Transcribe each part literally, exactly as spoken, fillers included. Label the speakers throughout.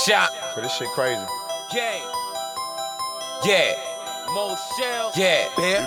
Speaker 1: shot.
Speaker 2: Cause this shit crazy.
Speaker 1: Yeah. Yeah. Mo Shell. Yeah.
Speaker 2: Yeah.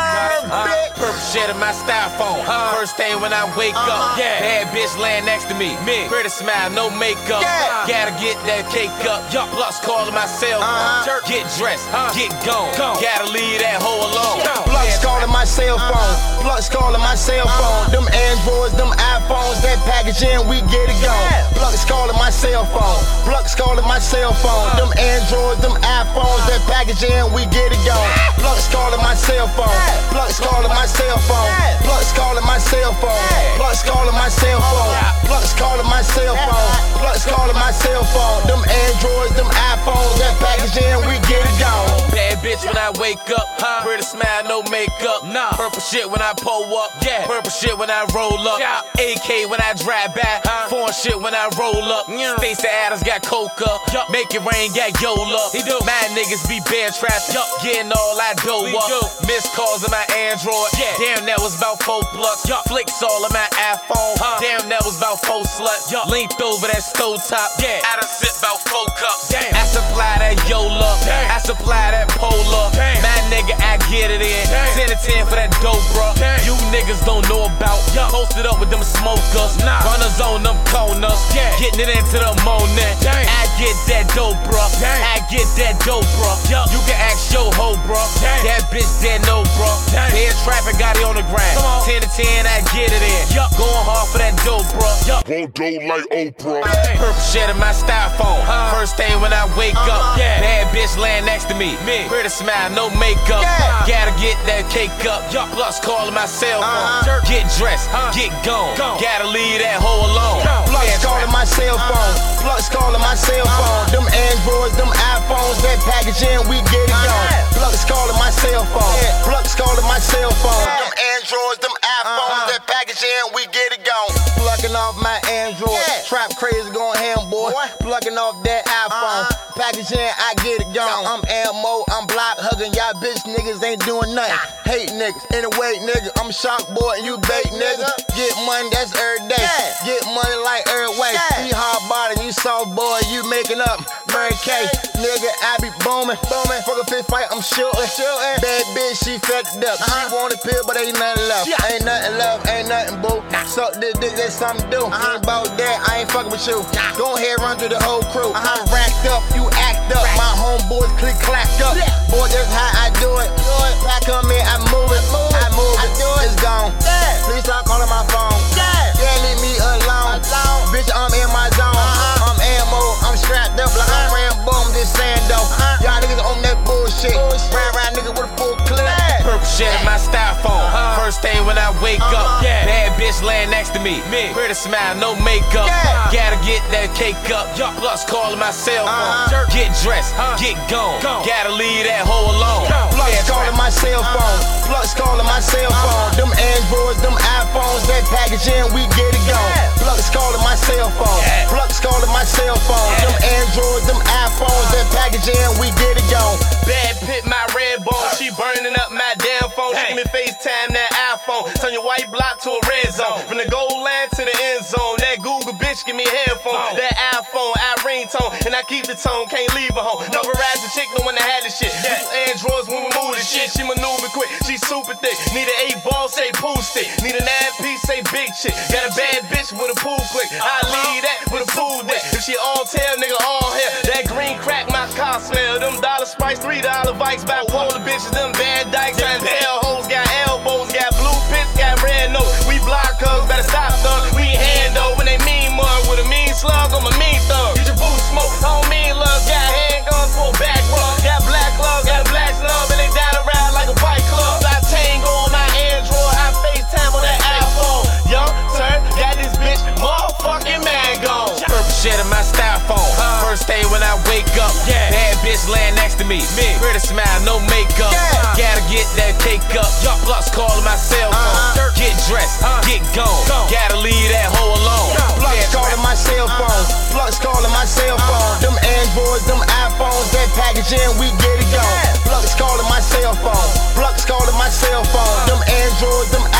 Speaker 1: Uh, purple shit in my styrofoam. Uh, First thing when I wake uh, up. Yeah. Bad bitch laying next to me. Me. Pretty smile, no makeup. Yeah. Gotta get that cake up. Yup. Plus calling my cell phone. Uh, get dressed. Uh, get gone. gone. Gotta leave that hoe alone.
Speaker 2: Blux calling my cell phone. Blux calling my cell phone. Them Androids, them iPhones, that package in, we get it gone. Blux calling my cell phone. Blux calling my cell phone. Them Androids, them iPhones, that package in, we get it gone. Blux calling my cell phone. Blux calling my cell phone. Blux calling my cell phone. Blux calling my cell phone. Blux calling my cell phone. Blux calling my cell phone. Them Androids, them iPhones, that package in, we get it gone.
Speaker 1: Bad bitch when I wake up. Huh? Pretty smile, no makeup. Nah. Purple shit when I pull up. Yeah. Purple shit when I roll up. Yeah. A K when I drive back. Huh? Foreign shit when I roll up. Yeah. Stacey Adams got coca. Yup. Make it rain, got Yola. He do. My niggas be bear trapped. Yup. Getting all I dough up. Missed calls on my Android. Yeah. Damn, that was about four plus. Yup. Flicks all on my iPhone. Huh? Damn, that was about four sluts. Yup. Linked over that stove top. Yeah. I done sip about four cups. Damn. I supply that Yola. Damn. I supply that Polar. Damn. My nigga, I get it in. Damn. ten to ten for that dope, bro. Damn. You niggas don't know about. Yup. Posted up with them smokers. Nah. Runners on them corners. Yeah. Getting it into the morning. Damn. I get that dope, bro. Damn. I get that dope, bro. Yup. You can ask your hoe, bro. Damn. That bitch dead no, bro. Dead traffic got it on the ground. ten to ten, I get it in. Yup. Going hard for that dope, bro. Yup.
Speaker 3: Won't do like Oprah.
Speaker 1: Purple shit in my styrofoam. Uh, First thing when I wake uh, up. Yeah. Bad bitch laying next to me. Me. Pretty smile, no makeup. Yeah. Gotta get that cake up. Yup. Plus calling my cell phone. Uh, get dressed. Uh, get gone. gone. Gotta leave that hoe alone.
Speaker 2: Blux calling my cell phone. Blux calling my cell phone. Them Androids, them iPhones, that package in, we get it gone. Blux calling my cell phone. Blux calling my cell phone. Them Androids, them iPhones, that package in, we get it gone. Plucking off my Android. Trap crazy going ham, boy. Plucking off that iPhone. Package in, I get it gone. I'm ammo, I'm block hugging. Y'all bitch niggas ain't doing nothing. Hate niggas. Anyway, nigga, I'm shock boy and you bait nigga. Get money, that's every day. Get money like every way. You hard body, you soft boy, you making up. Mary K, nigga, I be booming, booming. Fuck a fist fight, I'm shooting, shooting. Bad bitch, she fed up. She want a pill, but ain't nothing left. Ain't nothing left, ain't nothing boo. Suck this dick, that's something to do. Ain't about that, I ain't fucking with you. Go ahead, run through the whole crew. I'm racked up, you act up. My homeboys click clacked up. Boy, that's how I do it. I come in, I move it, I move it, it's gone. Please stop calling my phone. Yeah, leave me alone. Bitch, I'm in my zone. I'm ammo, I'm strapped up like I'm Rambo, I'm just saying though. Y'all niggas on that bullshit. Round round nigga with a full clip.
Speaker 1: Purple shit in my styrofoam. First thing when I wake up. Bad bitch laying next to me. Me. Pretty smile, no makeup. Gotta get that cake up. Plus calling my cell phone. Get dressed, get gone. Gotta leave that hoe alone.
Speaker 2: Blux calling my cell phone. Blux calling my cell phone. Them Androids, them iPhones, that package in, we get it gone. Blux calling my cell phone. Blux calling my cell phone. Them Androids, them iPhones, that package in, we get it gone.
Speaker 4: Bad pit my red bone, she burning up my damn phone. She give me FaceTime that iPhone. Turn your white block to a red zone. From the goal line to the end zone. That Google bitch give me a headphone. That iPhone, I ringtone, and I keep the tone, can't leave her home. Never rise the chick, no one that had the shit. Use Androids when we move the shit. She maneuver quick, she super thick. Need an eight ball, say pool stick. Need a nine piece, say big chick. Got a bad bitch with a pool click. I leave that with a pool dick. If she all tail, nigga all hair. That green crack, my car smell. Them dollar sprites, three dollar bikes. Back wall the bitches, them bad dykes. And tail hoes, got elbows, got blue pits, got red nose. We block hugs, better stop thug. We hand over when they mean mug with a mean slug on my mean thug. Get your boots smoke, I don't mean love. Got handguns for a back rub. Got black love, got a black slug, and they down around like a bike club. I tango on my Android, I FaceTime on that iPhone. Young turn, got this bitch, motherfucking man gone.
Speaker 1: Purple shit in my styrofoam. First thing when I wake up. Bad bitch laying next to me. Me. Pretty smile, no makeup. Gotta get that cake up. Plus calling my cell phone. Get dressed, get gone. Gotta leave that hoe alone.
Speaker 2: Blux calling my cell phone. Blux calling my cell phone. Them Androids, them iPhones, that package in, we get it gone. Blux calling my cell phone. Blux calling my cell phone. Them Androids, them